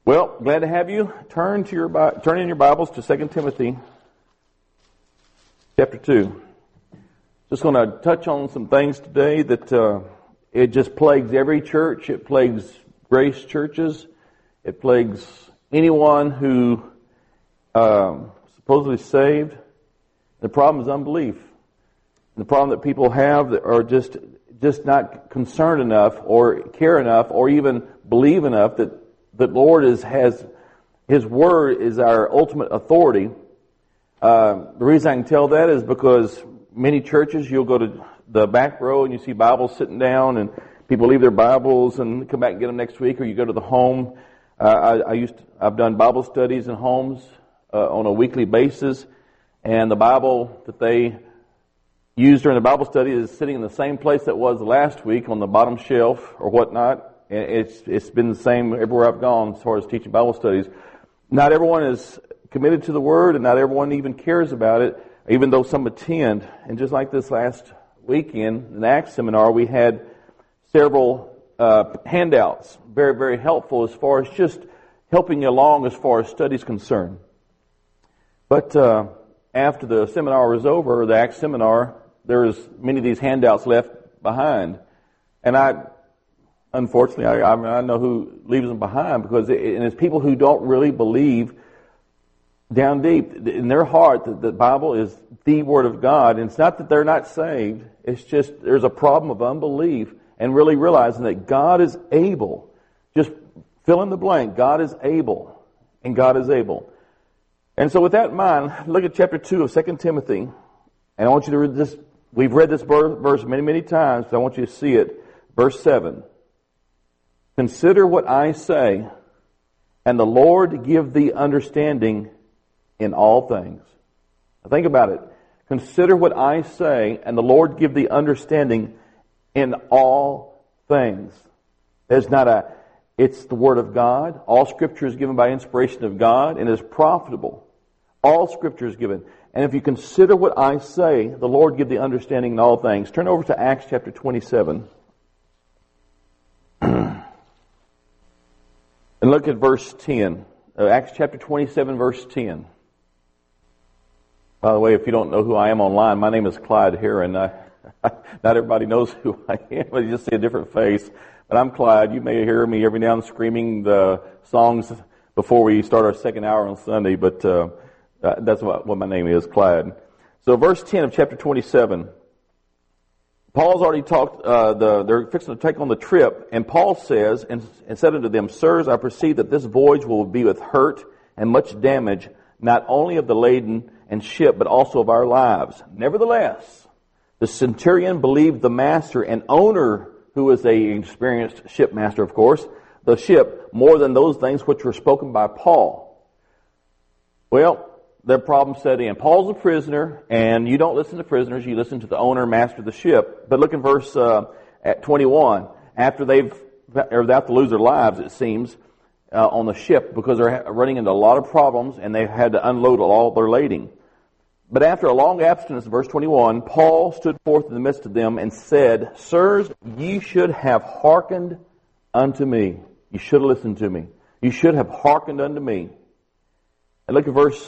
Well, glad to have you. Turn in your Bibles to 2 Timothy chapter 2. Just going to touch on some things today that it just plagues every church. It plagues grace churches. It plagues anyone who supposedly saved. The problem is unbelief. The problem that people have that are just not concerned enough or care enough or even believe enough that the Lord has His Word is our ultimate authority. The reason I can tell that is because many churches, you'll go to the back row and you see Bibles sitting down and people leave their Bibles and come back and get them next week, or you go to the home. I've done Bible studies in homes on a weekly basis, and the Bible that they use during the Bible study is sitting in the same place that was last week on the bottom shelf or whatnot. It's been the same everywhere I've gone as far as teaching Bible studies. Not everyone is committed to the Word, and not everyone even cares about it, even though some attend. And just like this last weekend, in the Acts seminar, we had several handouts, very, very helpful as far as just helping you along as far as study's concerned. But after the seminar was over, the Acts seminar, there was many of these handouts left behind. And unfortunately, I know who leaves them behind, because it's people who don't really believe down deep in their heart that the Bible is the Word of God. And it's not that they're not saved. It's just there's a problem of unbelief and really realizing that God is able. Just fill in the blank. God is able. And God is able. And so with that in mind, look at chapter 2 of 2 Timothy. And I want you to read this. We've read this verse many, many times, but I want you to see it. Verse 7. Consider what I say, and the Lord give thee understanding in all things. Now think about it. Consider what I say, and the Lord give thee understanding in all things. It's the Word of God. All Scripture is given by inspiration of God and is profitable. All Scripture is given. And if you consider what I say, the Lord give thee understanding in all things. Turn over to Acts chapter 27. And look at verse 10. Acts chapter 27, verse 10. By the way, if you don't know who I am online, my name is Clyde Heron. Not everybody knows who I am, but you just see a different face. But I'm Clyde. You may hear me every now and then screaming the songs before we start our second hour on Sunday, but that's what my name is, Clyde. So verse 10 of chapter 27. Paul's already talked, they're fixing to take on the trip, and Paul says, and said unto them, Sirs, I perceive that this voyage will be with hurt and much damage, not only of the laden and ship, but also of our lives. Nevertheless, the centurion believed the master and owner, who was an experienced shipmaster, of course, the ship, more than those things which were spoken by Paul. Well, their problem set in. Paul's a prisoner, and you don't listen to prisoners, you listen to the owner, master of the ship. But look in verse at 21. After they're about to lose their lives, it seems, on the ship, because they're running into a lot of problems, and they've had to unload all their lading. But after a long abstinence, verse 21, Paul stood forth in the midst of them and said, Sirs, ye should have hearkened unto me. You should have listened to me. You should have hearkened unto me. And look at verse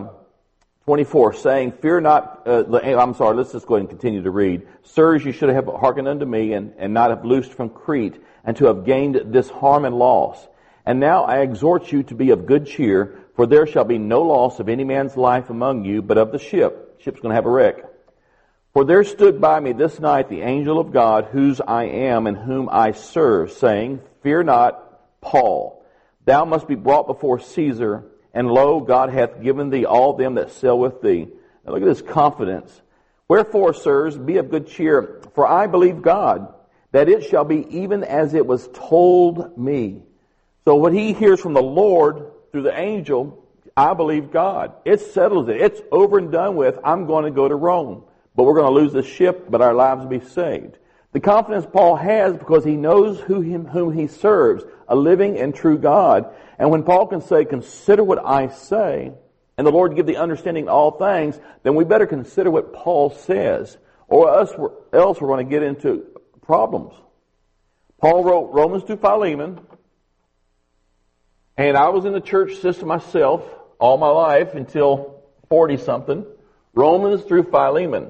24, saying, Fear not, let's just go ahead and continue to read. Sirs, you should have hearkened unto me, and not have loosed from Crete, and to have gained this harm and loss. And now I exhort you to be of good cheer, for there shall be no loss of any man's life among you, but of the ship. The ship's going to have a wreck. For there stood by me this night the angel of God, whose I am and whom I serve, saying, Fear not, Paul, thou must be brought before Caesar, and lo, God hath given thee all them that sail with thee. Now look at this confidence. Wherefore, sirs, be of good cheer, for I believe God, that it shall be even as it was told me. So what he hears from the Lord through the angel, I believe God. It settles it. It's over and done with. I'm going to go to Rome. But we're going to lose the ship, but our lives will be saved. The confidence Paul has because he knows whom he serves, a living and true God. And when Paul can say, consider what I say, and the Lord give the understanding in all things, then we better consider what Paul says, or else we're going to get into problems. Paul wrote Romans to Philemon, And I was in the church system myself all my life until 40-something. Romans through Philemon.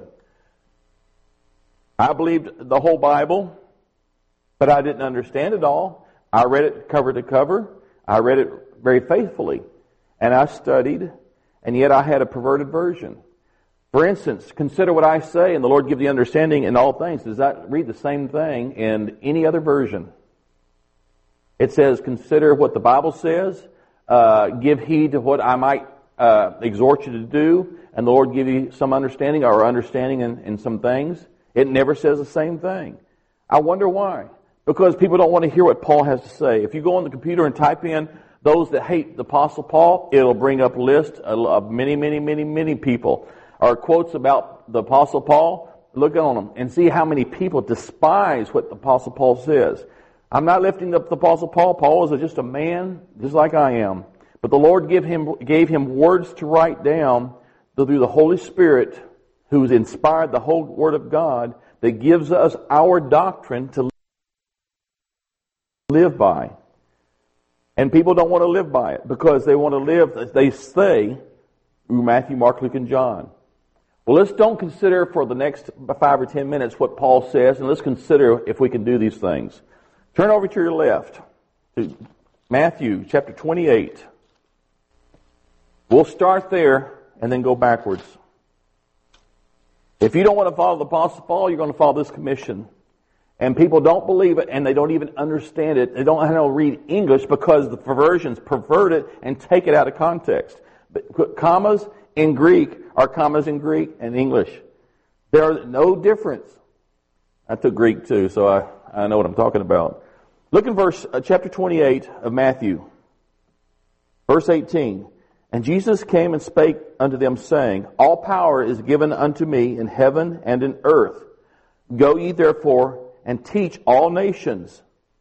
I believed the whole Bible, but I didn't understand it all. I read it cover to cover. I read it very faithfully. And I studied, and yet I had a perverted version. For instance, consider what I say, and the Lord give the understanding in all things. Does that read the same thing in any other version? It says, consider what the Bible says, give heed to what I might exhort you to do, and the Lord give you some understanding or understanding in some things. It never says the same thing. I wonder why. Because people don't want to hear what Paul has to say. If you go on the computer and type in those that hate the Apostle Paul, it'll bring up a list of many people. Or quotes about the Apostle Paul. Look on them and see how many people despise what the Apostle Paul says. I'm not lifting up the Apostle Paul. Paul is just a man, just like I am. But the Lord gave him words to write down through the Holy Spirit, who's inspired the whole Word of God, that gives us our doctrine to live by. And people don't want to live by it because they want to live, they say, through Matthew, Mark, Luke, and John. Well, let's don't consider for the next 5 or 10 minutes what Paul says, and let's consider if we can do these things. Turn over to your left to Matthew chapter 28. We'll start there and then go backwards. If you don't want to follow the Apostle Paul, you're going to follow this commission. And people don't believe it, and they don't even understand it. They don't know how to read English because the perversions pervert it and take it out of context. But commas in Greek are commas in Greek and English. There's no difference. I took Greek too, so I know what I'm talking about. Look in chapter 28 of Matthew, verse 18. And Jesus came and spake unto them, saying, All power is given unto me in heaven and in earth. Go ye therefore and teach all nations,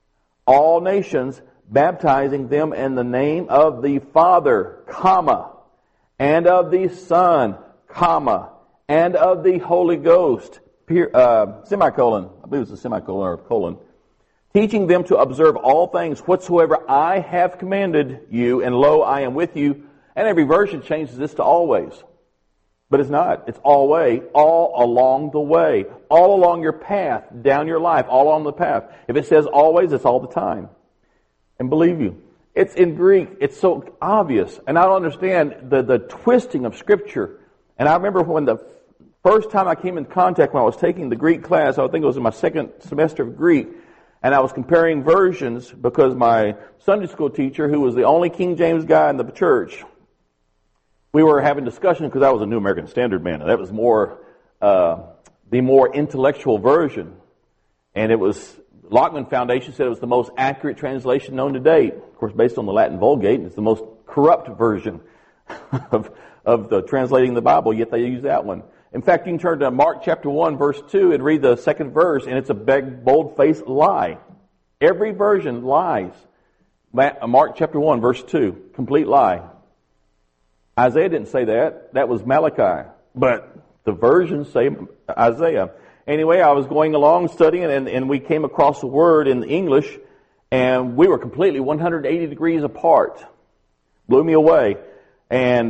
baptizing them in the name of the Father, and of the Son, and of the Holy Ghost, semicolon, I believe it's a semicolon or colon, teaching them to observe all things whatsoever I have commanded you, and lo, I am with you. And every version changes this to always. But it's not. It's always, all along the way. All along your path, down your life, all along the path. If it says always, it's all the time. And believe you, it's in Greek. It's so obvious. And I don't understand the twisting of Scripture. And I remember when the first time I came in contact when I was taking the Greek class, I think it was in my second semester of Greek, and I was comparing versions because my Sunday school teacher, who was the only King James guy in the church, we were having discussion because I was a New American Standard man, and that was the more intellectual version. And it was, Lockman Foundation said it was the most accurate translation known to date. Of course, based on the Latin Vulgate, it's the most corrupt version of the translating the Bible, yet they use that one. In fact, you can turn to Mark chapter 1, verse 2, and read the second verse, and it's a big, bold-faced lie. Every version lies. Mark chapter 1, verse 2, complete lie. Isaiah didn't say that. That was Malachi. But the versions say Isaiah. Anyway, I was going along studying, and we came across a word in English, and we were completely 180 degrees apart. Blew me away. And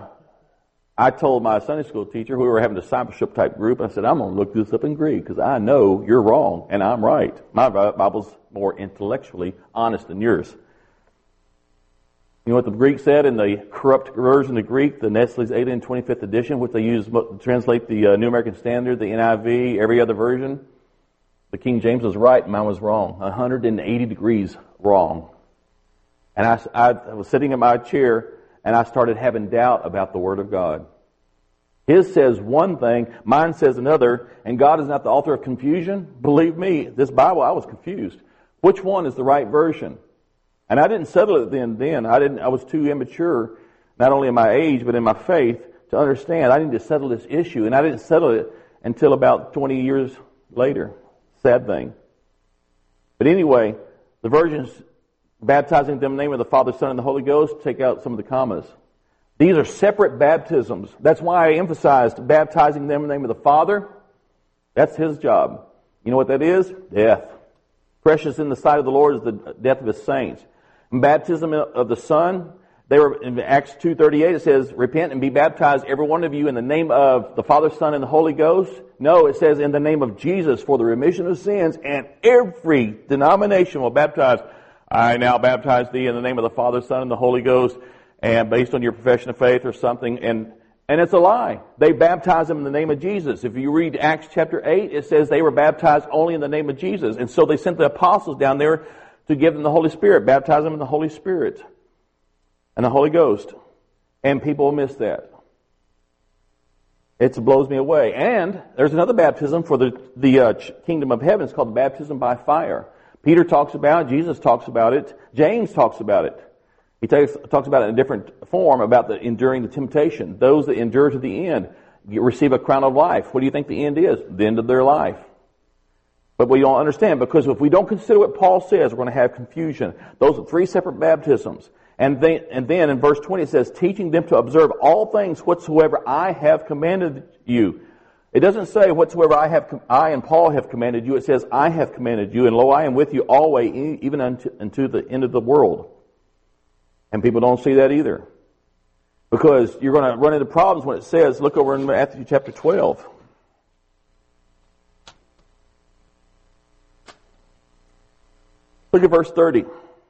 I told my Sunday school teacher, we were having a discipleship type group, I said, I'm going to look this up in Greek because I know you're wrong and I'm right. My Bible's more intellectually honest than yours. You know what the Greek said in the corrupt version of Greek, the Nestle's 8th and 25th edition, which they use to translate the New American Standard, the NIV, every other version? The King James was right, mine was wrong. 180 degrees wrong. And I was sitting in my chair, and I started having doubt about the Word of God. His says one thing, mine says another, and God is not the author of confusion. Believe me, this Bible, I was confused. Which one is the right version? And I didn't settle it then. I was too immature, not only in my age, but in my faith, to understand I need to settle this issue. And I didn't settle it until about 20 years later. Sad thing. But anyway, the versions baptizing them in the name of the Father, Son, and the Holy Ghost, take out some of the commas. These are separate baptisms. That's why I emphasized baptizing them in the name of the Father. That's His job. You know what that is? Death. Precious in the sight of the Lord is the death of His saints. Baptism of the Son, they were in Acts 2:38, it says, repent and be baptized, every one of you, in the name of the Father, Son, and the Holy Ghost. No, it says in the name of Jesus for the remission of sins, and every denomination will baptize. I now baptize thee in the name of the Father, Son, and the Holy Ghost, and based on your profession of faith or something, and it's a lie. They baptize them in the name of Jesus. If you read Acts chapter 8, it says they were baptized only in the name of Jesus. And so they sent the apostles down there to give them the Holy Spirit, baptize them in the Holy Spirit and the Holy Ghost. And people miss that. It blows me away. And there's another baptism for the kingdom of heaven. It's called the baptism by fire. Peter talks about it. Jesus talks about it. James talks about it. He talks about it in a different form, about the enduring the temptation. Those that endure to the end receive a crown of life. What do you think the end is? The end of their life. But we don't understand, because if we don't consider what Paul says, we're going to have confusion. Those are 3 separate baptisms. And then in verse 20 it says, teaching them to observe all things whatsoever I have commanded you. It doesn't say whatsoever I and Paul have commanded you. It says I have commanded you, and lo, I am with you always, even unto the end of the world. And people don't see that either. Because you're going to run into problems when it says, look over in Matthew chapter 12. Look at verse 30.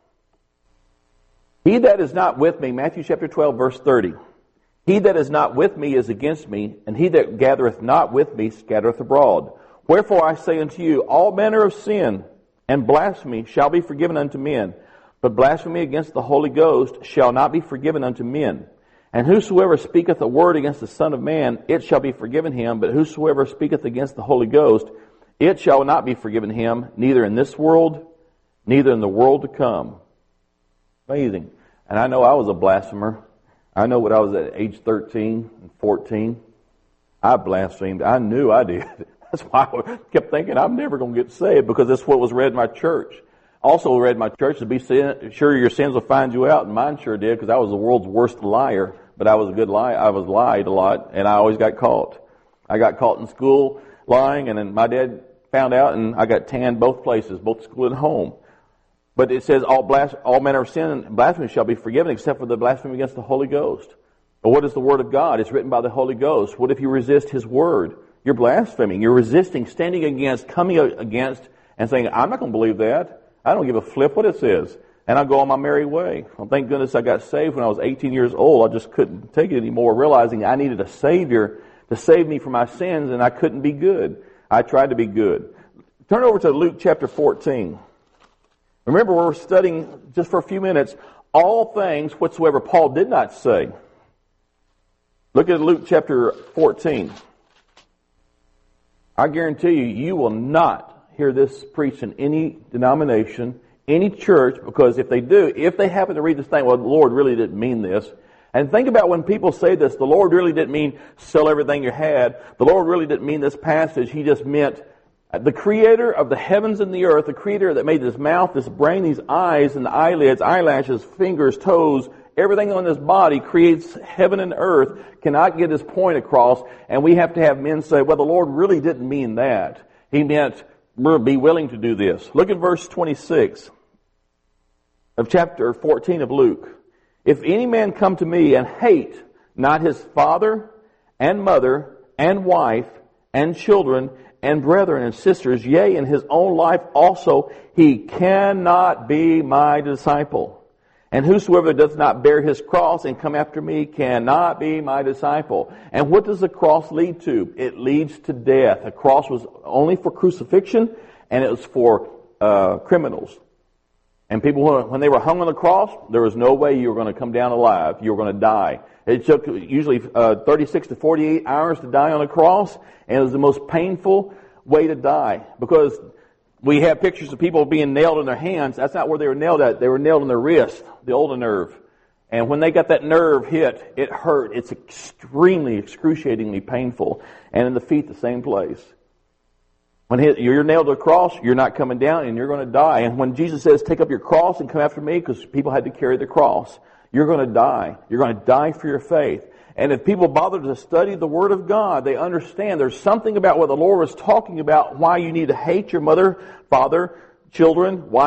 He that is not with me, Matthew chapter 12, verse 30. He that is not with me is against me, and he that gathereth not with me scattereth abroad. Wherefore I say unto you, all manner of sin and blasphemy shall be forgiven unto men, but blasphemy against the Holy Ghost shall not be forgiven unto men. And whosoever speaketh a word against the Son of Man, it shall be forgiven him. But whosoever speaketh against the Holy Ghost, it shall not be forgiven him, neither in this world, neither in the world to come. Amazing. And I know I was a blasphemer. I know when I was at age 13 and 14, I blasphemed. I knew I did. That's why I kept thinking I'm never going to get saved, because that's what was read in my church. Also read in my church to be sure your sins will find you out, and mine sure did, because I was the world's worst liar. But I was a good liar. I was lied a lot, and I always got caught. I got caught in school lying, and then my dad found out, and I got tanned both places, both school and home. But it says all manner of sin and blasphemy shall be forgiven, except for the blasphemy against the Holy Ghost. But what is the Word of God? It's written by the Holy Ghost. What if you resist His Word? You're blaspheming. You're resisting, standing against, coming against, and saying, I'm not going to believe that. I don't give a flip what it says. And I go on my merry way. Well, thank goodness I got saved when I was 18 years old. I just couldn't take it anymore, realizing I needed a Savior to save me from my sins, and I couldn't be good. I tried to be good. Turn over to Luke chapter 14. Remember, we're studying, just for a few minutes, all things whatsoever Paul did not say. Look at Luke chapter 14. I guarantee you, you will not hear this preached in any denomination, any church, because if they happen to read this thing, well, the Lord really didn't mean this. And think about when people say this, the Lord really didn't mean sell everything you had. The Lord really didn't mean this passage. He just meant the Creator of the heavens and the earth, the Creator that made this mouth, this brain, these eyes and the eyelids, eyelashes, fingers, toes, everything on this body creates heaven and earth, cannot get His point across. And we have to have men say, well, the Lord really didn't mean that. He meant, be willing to do this. Look at verse 26 of chapter 14 of Luke. If any man come to me and hate not his father and mother and wife and children and brethren and sisters, yea, in his own life also, he cannot be my disciple. And whosoever does not bear his cross and come after me cannot be my disciple. And what does the cross lead to? It leads to death. The cross was only for crucifixion, and it was for criminals. And people, when they were hung on the cross, there was no way you were going to come down alive. You were going to die. It took usually 36 to 48 hours to die on a cross, and it was the most painful way to die, because we have pictures of people being nailed in their hands. That's not where they were nailed at. They were nailed in their wrist, the ulnar nerve. And when they got that nerve hit, it hurt. It's extremely, excruciatingly painful. And in the feet, the same place. When you're nailed to a cross, you're not coming down and you're going to die. And when Jesus says, take up your cross and come after me, because people had to carry the cross, you're going to die. You're going to die for your faith. And if people bother to study the Word of God, they understand there's something about what the Lord was talking about, why you need to hate your mother, father, children, wife,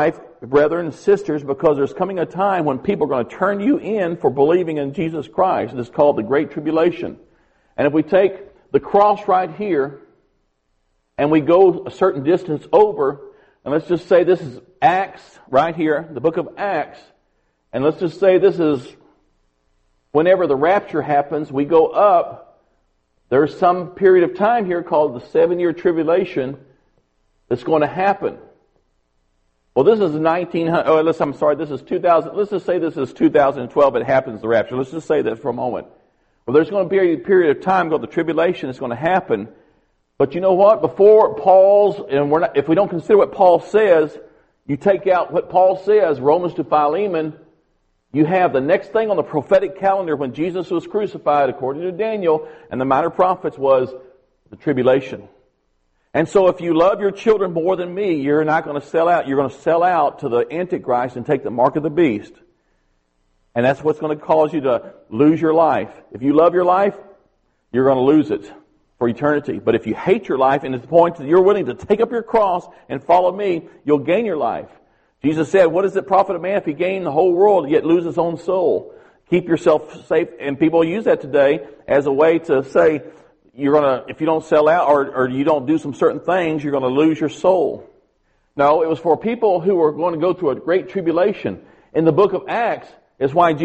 brethren and sisters, because there's coming a time when people are going to turn you in for believing in Jesus Christ. It's called the Great Tribulation. And if we take the cross right here, and we go a certain distance over, and let's just say this is Acts right here, the book of Acts, and let's just say this is whenever the rapture happens, we go up, there's some period of time here called the 7-year tribulation that's going to happen. Well, this is this is 2000, let's just say this is 2012, it happens, the rapture. Let's just say that for a moment. Well, there's going to be a period of time called the tribulation that's going to happen. But you know what? Before Paul's, and if we don't consider what Paul says, you take out what Paul says, Romans to Philemon, you have the next thing on the prophetic calendar when Jesus was crucified, according to Daniel and the minor prophets, was the tribulation. And so if you love your children more than me, you're not going to sell out. You're going to sell out to the Antichrist and take the mark of the beast. And that's what's going to cause you to lose your life. If you love your life, you're going to lose it for eternity. But if you hate your life and it's the point that you're willing to take up your cross and follow me, you'll gain your life. Jesus said, what does it profit a man if he gain the whole world yet lose his own soul? Keep yourself safe. And people use that today as a way to say, if you don't sell out or you don't do some certain things, you're going to lose your soul. No, it was for people who were going to go through a great tribulation. In the book of Acts, is why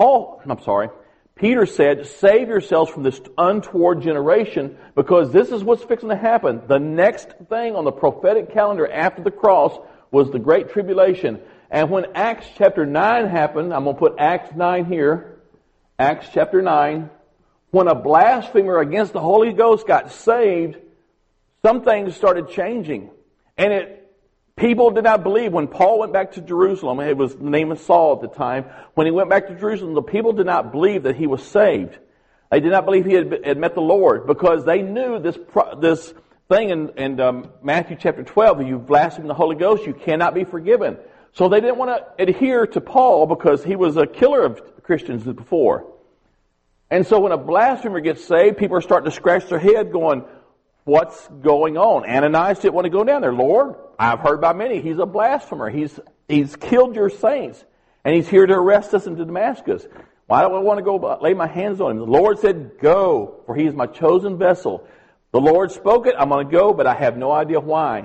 Peter said, save yourselves from this untoward generation, because this is what's fixing to happen. The next thing on the prophetic calendar after the cross was the Great Tribulation. And when Acts chapter 9 happened, I'm going to put Acts 9 here, Acts chapter 9, when a blasphemer against the Holy Ghost got saved, some things started changing. And people did not believe. When Paul went back to Jerusalem, it was the name of Saul at the time, when he went back to Jerusalem, the people did not believe that he was saved. They did not believe he had met the Lord, because they knew this thing in Matthew chapter 12, if you blaspheme the Holy Ghost, you cannot be forgiven. So they didn't want to adhere to Paul because he was a killer of Christians before. And so when a blasphemer gets saved, people are starting to scratch their head going, what's going on? Ananias didn't want to go down there. Lord, I've heard by many, he's a blasphemer. He's killed your saints. And he's here to arrest us into Damascus. Why do I want to go lay my hands on him? The Lord said, go, for he is my chosen vessel. The Lord spoke it, I'm going to go, but I have no idea why.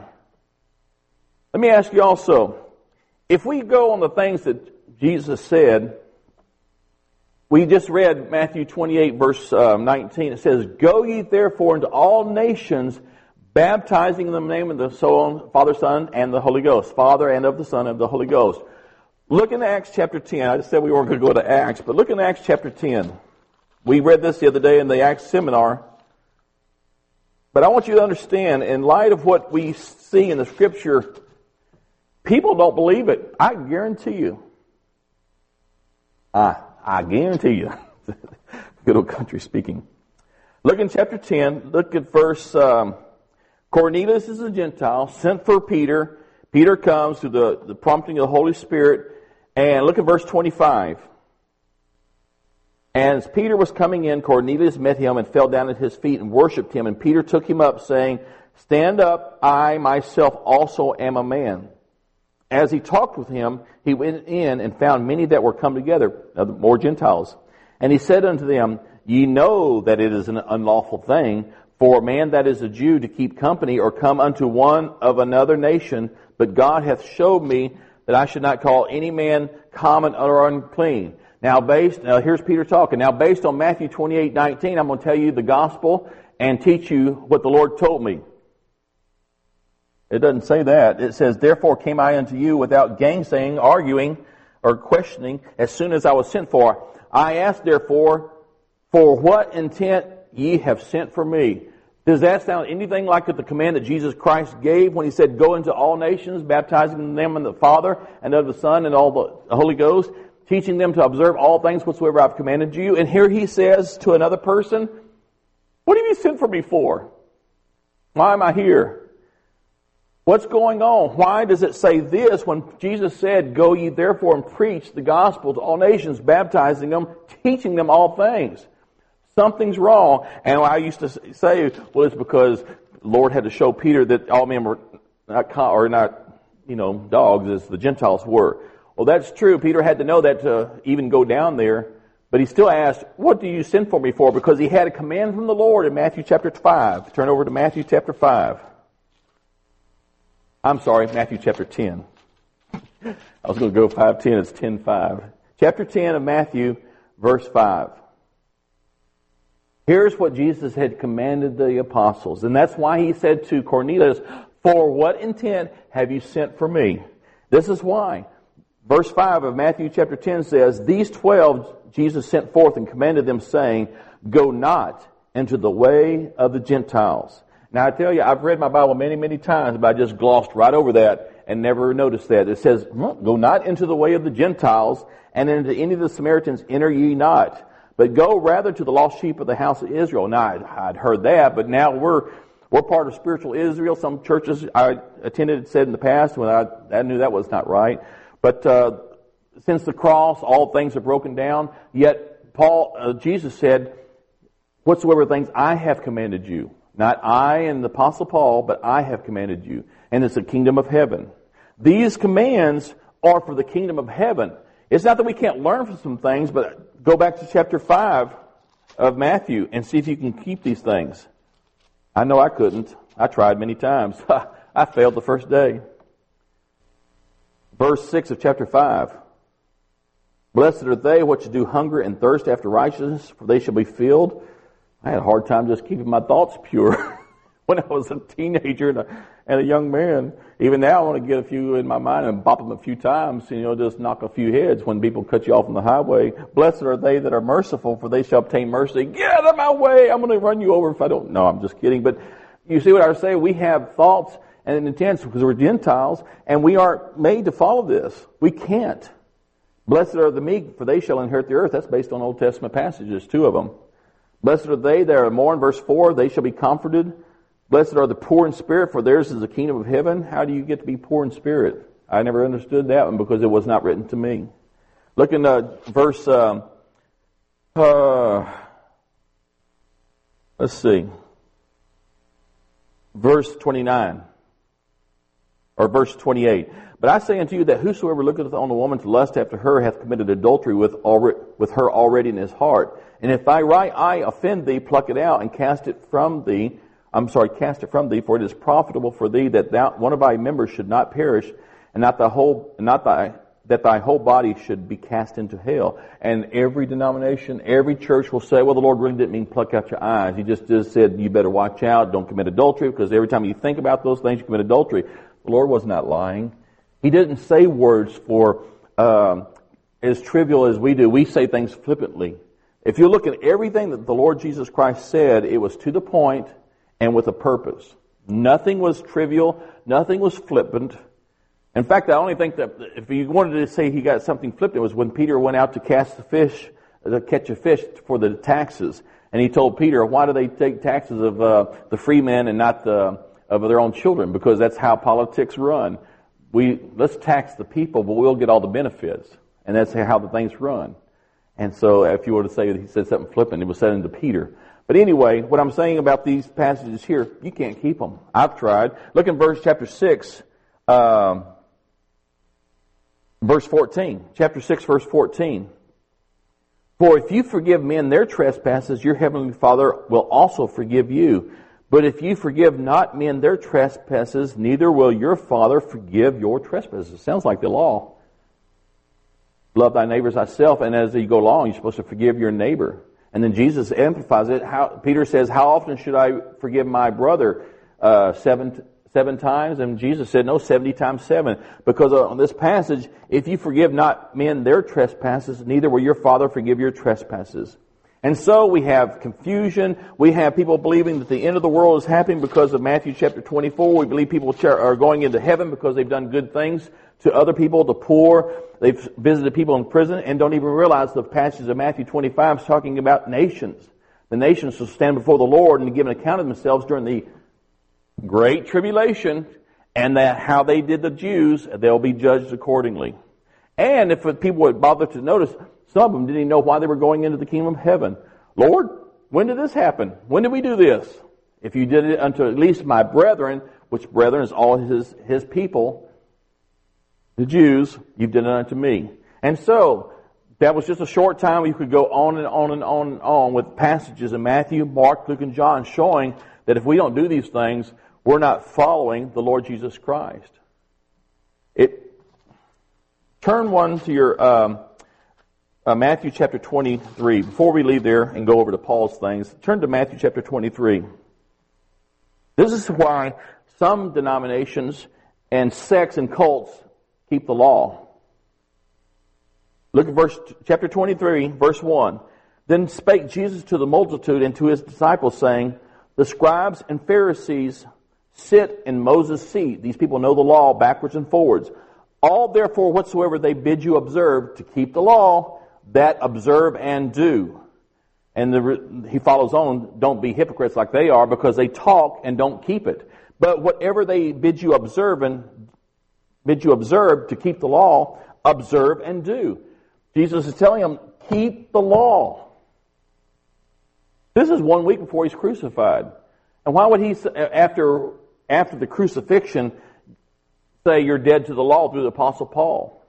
Let me ask you also, if we go on the things that Jesus said, we just read Matthew 28, verse 19. It says, go ye therefore into all nations, baptizing in the name of the Father, Son, and the Holy Ghost. Father, and of the Son, and of the Holy Ghost. Look in Acts chapter 10. I just said we weren't going to go to Acts, but look in Acts chapter 10. We read this the other day in the Acts seminar. But I want you to understand, in light of what we see in the Scripture, people don't believe it. I guarantee you. I guarantee you. Good old country speaking. Look in chapter 10. Look at verse... Cornelius is a Gentile, sent for Peter. Peter comes through the prompting of the Holy Spirit. And look at verse 25. And as Peter was coming in, Cornelius met him and fell down at his feet and worshipped him. And Peter took him up, saying, stand up, I myself also am a man. As he talked with him, he went in and found many that were come together, more Gentiles. And he said unto them, ye know that it is an unlawful thing for a man that is a Jew to keep company or come unto one of another nation, but God hath showed me that I should not call any man common or unclean. Now here's Peter talking. Now based on Matthew 28:19, I'm going to tell you the gospel and teach you what the Lord told me. It doesn't say that. It says, therefore came I unto you without gainsaying, arguing, or questioning, as soon as I was sent for. I asked therefore, for what intent ye have sent for me? Does that sound anything like the command that Jesus Christ gave when he said, go into all nations, baptizing in the name of the Father and of the Son and all the Holy Ghost, teaching them to observe all things whatsoever I've commanded you? And here he says to another person, what have you sent for me for? Why am I here? What's going on? Why does it say this when Jesus said, go ye therefore and preach the gospel to all nations, baptizing them, teaching them all things? Something's wrong. And I used to say, well, it's because the Lord had to show Peter that all men were not dogs as the Gentiles were. Well, that's true. Peter had to know that to even go down there. But he still asked, what do you send for me for? Because he had a command from the Lord in Matthew chapter 5. Turn over to Matthew chapter 5. I'm sorry, Matthew chapter 10. I was going to go 5:10. It's 10:5. Chapter 10 of Matthew, verse 5. Here's what Jesus had commanded the apostles. And that's why he said to Cornelius, for what intent have you sent for me? This is why. Verse 5 of Matthew chapter 10 says, these 12 Jesus sent forth and commanded them, saying, go not into the way of the Gentiles. Now I tell you, I've read my Bible many, many times, but I just glossed right over that and never noticed that. It says, go not into the way of the Gentiles, and into any of the Samaritans enter ye not, but go rather to the lost sheep of the house of Israel. Now I'd heard that, but now we're part of spiritual Israel. Some churches I attended said in the past, when I knew that was not right. But since the cross, all things are broken down. Yet Jesus said, whatsoever things I have commanded you. Not I and the Apostle Paul, but I have commanded you. And it's the kingdom of heaven. These commands are for the kingdom of heaven. It's not that we can't learn from some things, but go back to chapter 5 of Matthew and see if you can keep these things. I know I couldn't. I tried many times. I failed the first day. Verse 6 of chapter 5. Blessed are they which do hunger and thirst after righteousness, for they shall be filled. I had a hard time just keeping my thoughts pure when I was a teenager and a young man. Even now I want to get a few in my mind and bop them a few times, just knock a few heads when people cut you off on the highway. Blessed are they that are merciful, for they shall obtain mercy. Get out of my way! I'm going to run you over if I don't. No, I'm just kidding. But you see what I was saying? We have thoughts and intents because we're Gentiles, and we aren't made to follow this. We can't. Blessed are the meek, for they shall inherit the earth. That's based on Old Testament passages, 2 of them. Blessed are they that are mourn, verse 4, they shall be comforted. Blessed are the poor in spirit, for theirs is the kingdom of heaven. How do you get to be poor in spirit? I never understood that one because it was not written to me. Look in verse, let's see, verse 29. Or verse 28. But I say unto you that whosoever looketh on a woman to lust after her hath committed adultery with her already in his heart. And if thy right eye offend thee, pluck it out and cast it from thee. For it is profitable for thee that one of thy members should not perish, and that thy whole body should be cast into hell. And every denomination, every church will say, well, the Lord really didn't mean pluck out your eyes. He just said you better watch out, don't commit adultery, because every time you think about those things, you commit adultery. The Lord was not lying. He didn't say words for as trivial as we do. We say things flippantly. If you look at everything that the Lord Jesus Christ said, it was to the point and with a purpose. Nothing was trivial. Nothing was flippant. In fact, I only think that if you wanted to say he got something flippant, it was when Peter went out to catch a fish for the taxes. And he told Peter, why do they take taxes of the free men and not of their own children? Because that's how politics run. Let's tax the people, but we'll get all the benefits. And that's how the things run. And so if you were to say that he said something flippant, it was said unto Peter. But anyway, what I'm saying about these passages here, you can't keep them. I've tried. Look in chapter 6, verse 14. Chapter 6, verse 14. For if you forgive men their trespasses, your heavenly Father will also forgive you. But if you forgive not men their trespasses, neither will your Father forgive your trespasses. Sounds like the law. Love thy neighbor as thyself, and as you go along, you're supposed to forgive your neighbor. And then Jesus amplifies it. Peter says, how often should I forgive my brother? 7 times? And Jesus said, no, 70 times 7. Because on this passage, if you forgive not men their trespasses, neither will your Father forgive your trespasses. And so we have confusion. We have people believing that the end of the world is happening because of Matthew chapter 24. We believe people are going into heaven because they've done good things to other people, the poor. They've visited people in prison and don't even realize the passage of Matthew 25 is talking about nations. The nations will stand before the Lord and give an account of themselves during the Great Tribulation, and that how they did the Jews, they'll be judged accordingly. And if people would bother to notice, some of them didn't even know why they were going into the kingdom of heaven. Lord, when did this happen? When did we do this? If you did it unto at least my brethren, which brethren is all his people, the Jews, you've done it unto me. And so, that was just a short time. You could go on and on and on and on with passages in Matthew, Mark, Luke, and John showing that if we don't do these things, we're not following the Lord Jesus Christ. Turn one to your Matthew chapter 23. Before we leave there and go over to Paul's things, turn to Matthew chapter 23. This is why some denominations and sects and cults keep the law. Look at chapter 23, verse 1. Then spake Jesus to the multitude and to his disciples, saying, the scribes and Pharisees sit in Moses' seat. These people know the law backwards and forwards. All therefore whatsoever they bid you observe to keep the law, that observe and do. And he follows on, don't be hypocrites like they are, because they talk and don't keep it. But whatever they bid you observe to keep the law, observe and do. Jesus is telling them, keep the law. This is 1 week before he's crucified. And why would he, after the crucifixion, say you're dead to the law through the Apostle Paul?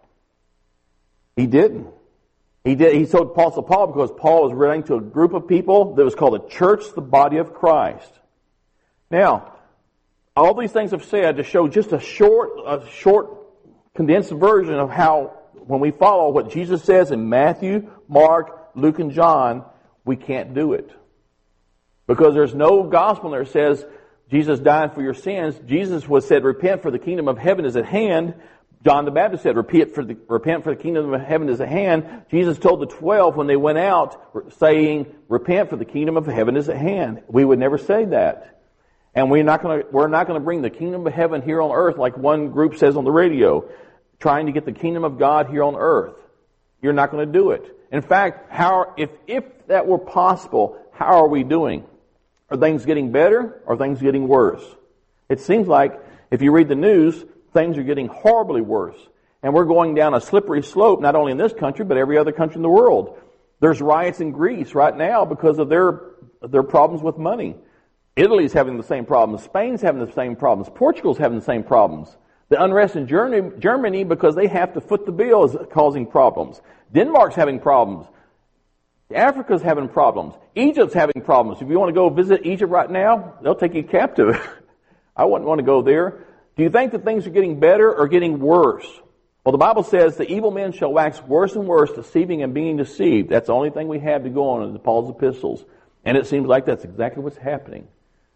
He didn't. He told Apostle Paul because Paul was writing to a group of people that was called a church, the body of Christ. Now, all these things I've said to show just a short, condensed version of how, when we follow what Jesus says in Matthew, Mark, Luke, and John, we can't do it. Because there's no gospel that says Jesus died for your sins. Jesus said, repent for the kingdom of heaven is at hand. John the Baptist said, repent for the kingdom of heaven is at hand. Jesus told the 12 when they went out, saying, repent for the kingdom of heaven is at hand. We would never say that. And we're not going to bring the kingdom of heaven here on earth like one group says on the radio, trying to get the kingdom of God here on earth. You're not going to do it. In fact, if that were possible, how are we doing? Are things getting better or are things getting worse? It seems like if you read the news, things are getting horribly worse. And we're going down a slippery slope, not only in this country, but every other country in the world. There's riots in Greece right now because of their problems with money. Italy's having the same problems. Spain's having the same problems. Portugal's having the same problems. The unrest in Germany, because they have to foot the bill, is causing problems. Denmark's having problems. Africa's having problems. Egypt's having problems. If you want to go visit Egypt right now, they'll take you captive. I wouldn't want to go there. Do you think that things are getting better or getting worse? Well, the Bible says the evil men shall wax worse and worse, deceiving and being deceived. That's the only thing we have to go on in Paul's epistles. And it seems like that's exactly what's happening.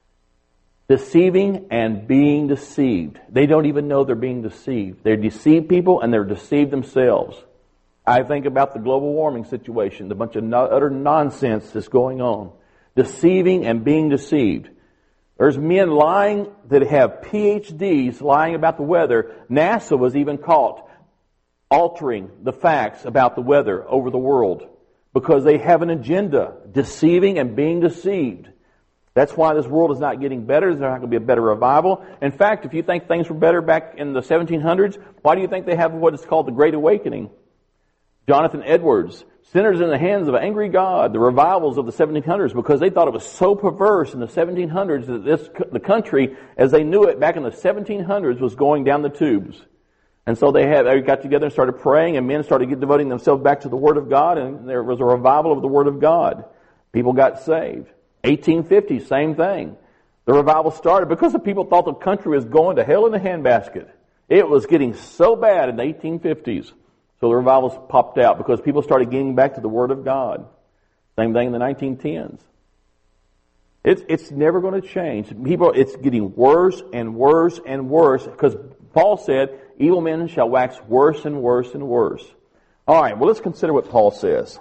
Deceiving and being deceived. They don't even know they're being deceived. They deceive people and they're deceived themselves. I think about the global warming situation, the bunch of utter nonsense that's going on. Deceiving and being deceived. There's men lying that have PhDs lying about the weather. NASA was even caught altering the facts about the weather over the world because they have an agenda, deceiving and being deceived. That's why this world is not getting better. There's not going to be a better revival. In fact, if you think things were better back in the 1700s, why do you think they have what is called the Great Awakening? Jonathan Edwards, Sinners in the Hands of an Angry God, the revivals of the 1700s, because they thought it was so perverse in the 1700s that the country, as they knew it back in the 1700s, was going down the tubes. And so they got together and started praying, and men started devoting themselves back to the Word of God, and there was a revival of the Word of God. People got saved. 1850, same thing. The revival started because the people thought the country was going to hell in a handbasket. It was getting so bad in the 1850s. So the revivals popped out because people started getting back to the Word of God. Same thing in the 1910s. It's never going to change. It's getting worse and worse and worse because Paul said, evil men shall wax worse and worse and worse. All right, well, let's consider what Paul says.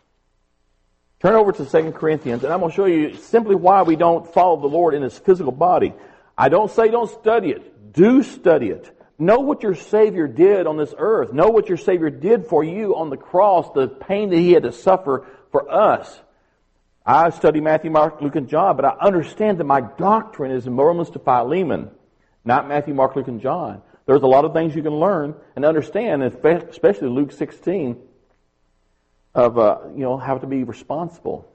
Turn over to 2 Corinthians, and I'm going to show you simply why we don't follow the Lord in His physical body. I don't say don't study it. Do study it. Know what your Savior did on this earth. Know what your Savior did for you on the cross, the pain that He had to suffer for us. I study Matthew, Mark, Luke, and John, but I understand that my doctrine is in Romans to Philemon, not Matthew, Mark, Luke, and John. There's a lot of things you can learn and understand, especially Luke 16, of how to be responsible.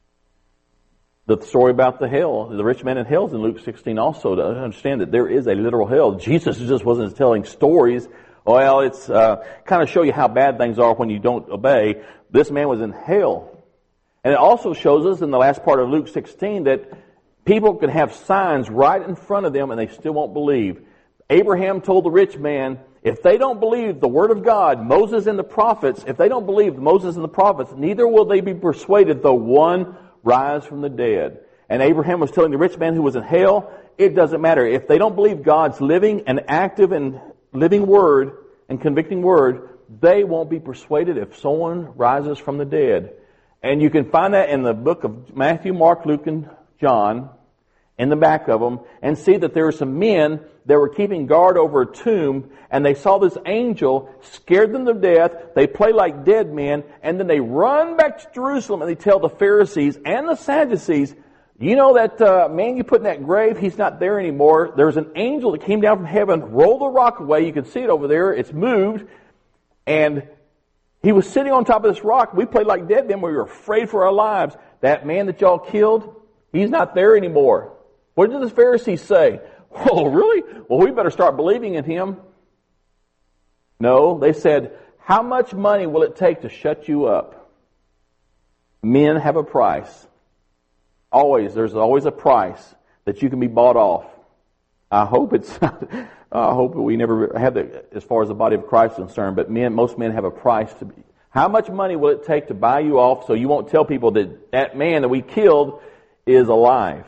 The story about the hell, the rich man in hell is in Luke 16 also, to understand that there is a literal hell. Jesus just wasn't telling stories Well, it's kind of show you how bad things are when you don't obey. This man was in hell. And it also shows us in the last part of Luke 16 that people can have signs right in front of them and they still won't believe. Abraham told the rich man, if they don't believe the word of God, Moses and the prophets, if they don't believe Moses and the prophets, neither will they be persuaded though one rise from the dead. And Abraham was telling the rich man who was in hell, it doesn't matter. If they don't believe God's living and active and living word and convicting word, they won't be persuaded if someone rises from the dead. And you can find that in the book of Matthew, Mark, Luke, and John, in the back of them, and see that there were some men that were keeping guard over a tomb, and they saw this angel, scared them to death, they play like dead men, and then they run back to Jerusalem and they tell the Pharisees and the Sadducees, you know that man you put in that grave, he's not there anymore. There's an angel that came down from heaven, rolled the rock away, you can see it over there, it's moved, and he was sitting on top of this rock. We played like dead men, we were afraid for our lives. That man that y'all killed, he's not there anymore. What did the Pharisees say? Oh, really? Well, we better start believing in him. No, they said, how much money will it take to shut you up? Men have a price. Always, there's always a price that you can be bought off. I hope I hope we never have that as far as the body of Christ is concerned, but most men have a price to be. How much money will it take to buy you off so you won't tell people that that man that we killed is alive?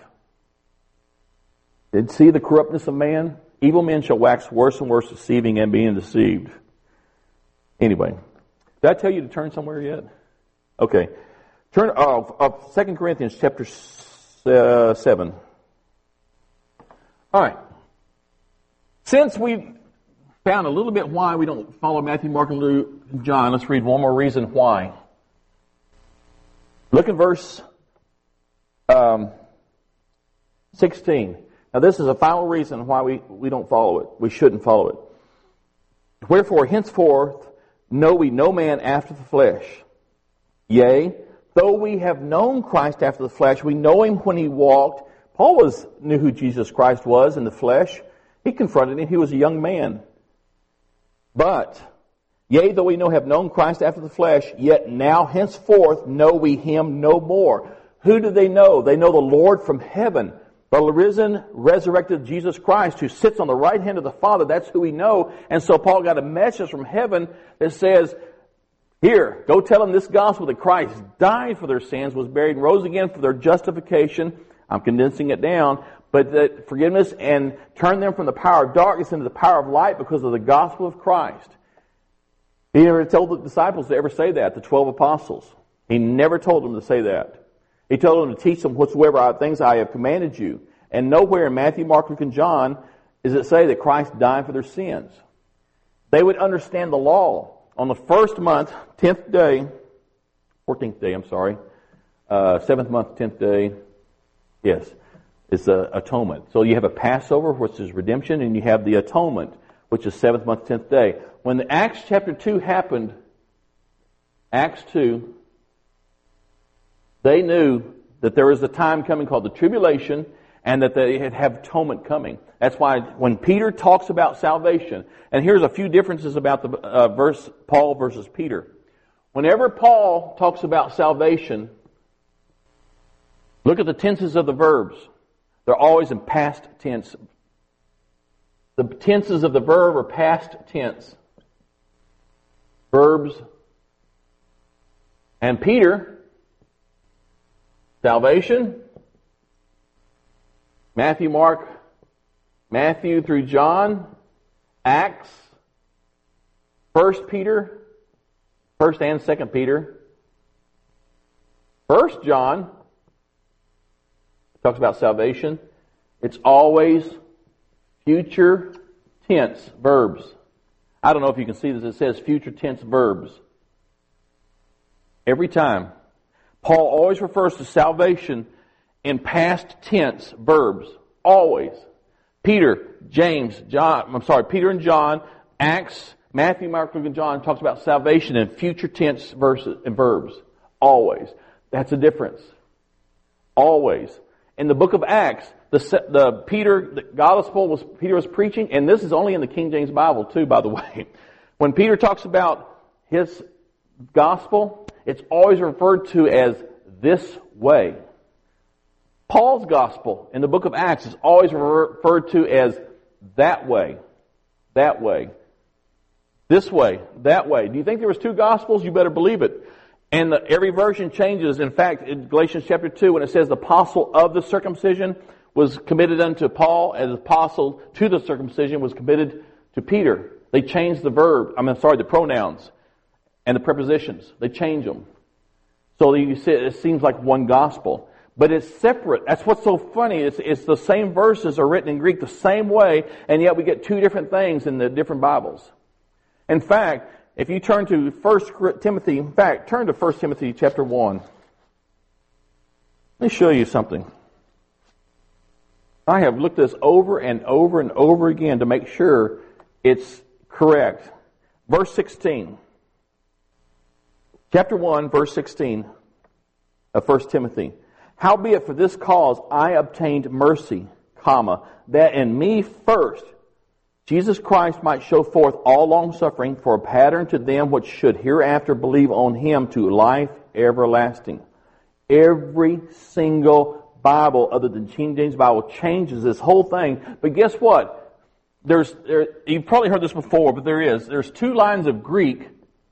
Did see the corruptness of man? Evil men shall wax worse and worse, deceiving and being deceived. Anyway, did I tell you to turn somewhere yet? Okay. Turn 2 Corinthians chapter 7. All right. Since we found a little bit why we don't follow Matthew, Mark, and Luke, and John, let's read one more reason why. Look at verse 16. Now this is a final reason why we don't follow it. We shouldn't follow it. Wherefore, henceforth, know we no man after the flesh. Yea, though we have known Christ after the flesh, we know him when he walked. Paul knew who Jesus Christ was in the flesh. He confronted him. He was a young man. But, yea, though we have known Christ after the flesh, yet now henceforth know we him no more. Who do they know? They know the Lord from heaven. The risen, resurrected Jesus Christ who sits on the right hand of the Father. That's who we know. And so Paul got a message from heaven that says, here, go tell them this gospel that Christ died for their sins, was buried, and rose again for their justification. I'm condensing it down. But that forgiveness and turn them from the power of darkness into the power of light because of the gospel of Christ. He never told the disciples to ever say that, the 12 apostles. He never told them to say that. He told them to teach them whatsoever things I have commanded you. And nowhere in Matthew, Mark, Luke, and John does it say that Christ died for their sins. They would understand the law. On the first month, 14th day, 7th month, 10th day, yes, it's the atonement. So you have a Passover, which is redemption, and you have the atonement, which is 7th month, 10th day. When the Acts chapter 2 happened, Acts 2, they knew that there was a time coming called the tribulation and that they had have atonement coming. That's why when Peter talks about salvation, and here's a few differences about the verse Paul versus Peter. Whenever Paul talks about salvation, look at the tenses of the verbs. They're always in past tense. The tenses of the verb are past tense. Verbs. And Peter, salvation, Matthew through John, Acts, 1 Peter, 1 and 2 Peter, 1 John, talks about salvation. It's always future tense verbs. I don't know if you can see this. It says future tense verbs. Every time. Paul always refers to salvation in past tense verbs. Always. Peter and John, Acts, Matthew, Mark, Luke, and John talks about salvation in future tense verses and verbs. Always. That's a difference. Always. In the book of Acts, the gospel Peter was preaching, and this is only in the King James Bible too, by the way. When Peter talks about his gospel, it's always referred to as this way. Paul's gospel in the book of Acts is always referred to as that way, that way, this way, that way. Do you think there was two gospels? You better believe it. And every version changes. In fact, in Galatians chapter 2, when it says the apostle of the circumcision was committed unto Paul, and the apostle to the circumcision was committed to Peter. They changed the the pronouns and the prepositions. They change them. So you see, it seems like one gospel. But it's separate. That's what's so funny. It's the same verses are written in Greek the same way, and yet we get two different things in the different Bibles. In fact, if you turn to 1 Timothy, turn to 1 Timothy chapter 1. Let me show you something. I have looked this over and over and over again to make sure it's correct. Verse 16. Chapter 1, verse 16 of 1 Timothy. Howbeit for this cause I obtained mercy, that in me first Jesus Christ might show forth all longsuffering for a pattern to them which should hereafter believe on Him to life everlasting. Every single Bible other than King James Bible changes this whole thing. But guess what? You've probably heard this before, but there's two lines of Greek.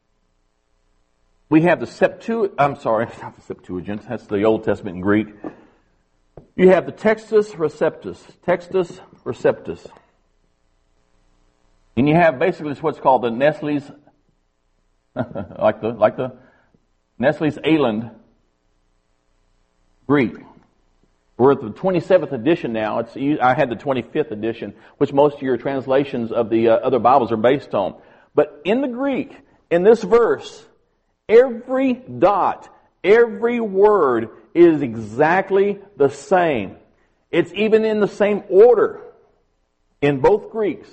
We have the not the Septuagint, that's the Old Testament in Greek. You have the Textus Receptus. And you have basically what's called the Nestle's, like the Nestle's Aland Greek. We're at the 27th edition now. I had the 25th edition, which most of your translations of the other Bibles are based on. But in the Greek, in this verse, every dot, every word is exactly the same. It's even in the same order in both Greeks.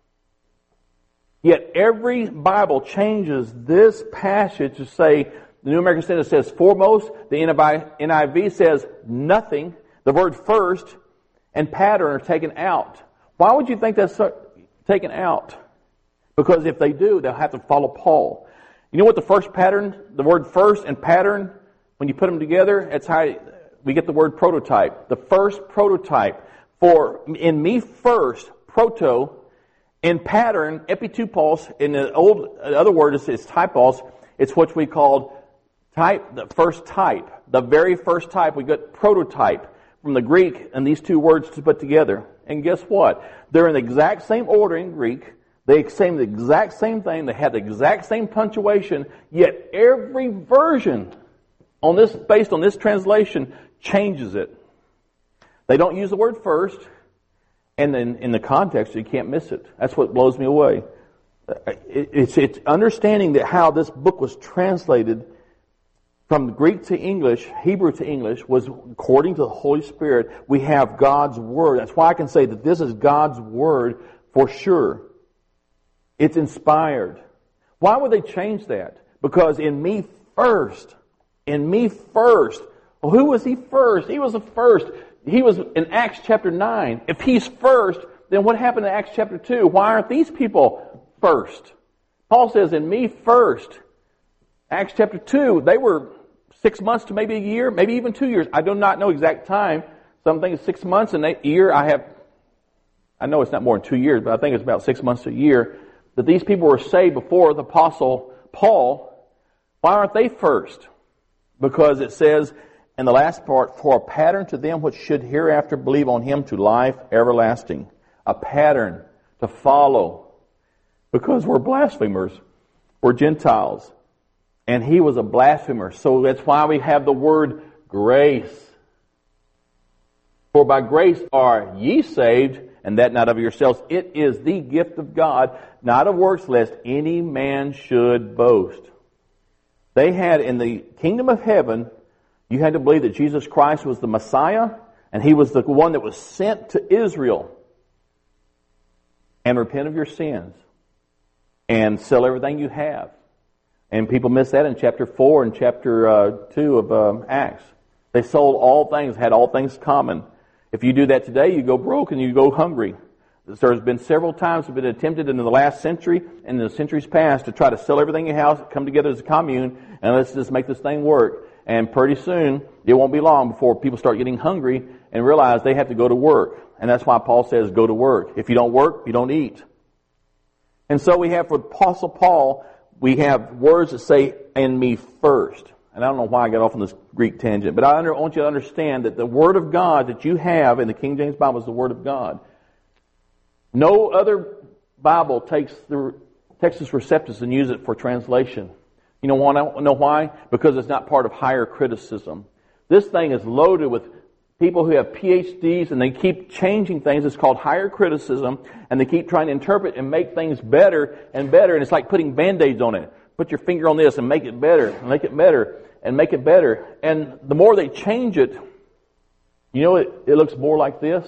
Yet every Bible changes this passage to say, the New American Standard says foremost, the NIV says nothing, the word first, and pattern are taken out. Why would you think that's taken out? Because if they do, they'll have to follow Paul. You know what the first pattern, the word first and pattern, when you put them together, that's how we get the word prototype. The first prototype for in me first, proto, in pattern, epitupos, in the other word is typos, it's what we call type, the first type. The very first type, we get prototype from the Greek and these two words to put together. And guess what? They're in the exact same order in Greek. They say the exact same thing. They have the exact same punctuation. Yet every version based on this translation changes it. They don't use the word first. And then in the context, you can't miss it. That's what blows me away. It's understanding that how this book was translated from Greek to English, Hebrew to English, was according to the Holy Spirit. We have God's Word. That's why I can say that this is God's Word for sure. It's inspired. Why would they change that? Because in me first. Well, who was He first? He was the first. He was in Acts chapter 9. If He's first, then what happened in Acts chapter 2? Why aren't these people first? Paul says, in me first. Acts chapter 2, they were 6 months to maybe a year, maybe even 2 years. I do not know exact time. Some think it's 6 months and a year. I know it's not more than 2 years, but I think it's about 6 months to a year. That these people were saved before the apostle Paul. Why aren't they first? Because it says in the last part, for a pattern to them which should hereafter believe on Him to life everlasting. A pattern to follow. Because we're blasphemers. We're Gentiles. And He was a blasphemer. So that's why we have the word grace. For by grace are ye saved, and that not of yourselves. It is the gift of God, not of works, lest any man should boast. They had in the kingdom of heaven, you had to believe that Jesus Christ was the Messiah, and He was the one that was sent to Israel. And repent of your sins. And sell everything you have. And people miss that in chapter 4 and chapter 2 of Acts. They sold all things, had all things common. If you do that today, you go broke and you go hungry. There's been several times been attempted in the last century and in the centuries past to try to sell everything in your house, come together as a commune, and let's just make this thing work. And pretty soon, it won't be long before people start getting hungry and realize they have to go to work. And that's why Paul says, go to work. If you don't work, you don't eat. And so we have for Apostle Paul, we have words that say, "and me first." And I don't know why I got off on this Greek tangent, but I want you to understand that the Word of God that you have in the King James Bible is the Word of God. No other Bible takes the Textus Receptus and uses it for translation. You know why? Because it's not part of higher criticism. This thing is loaded with people who have PhDs and they keep changing things. It's called higher criticism, and they keep trying to interpret and make things better and better, and it's like putting Band-Aids on it. Put your finger on this and make it better, and make it better, and make it better. And the more they change it, you know, it looks more like this.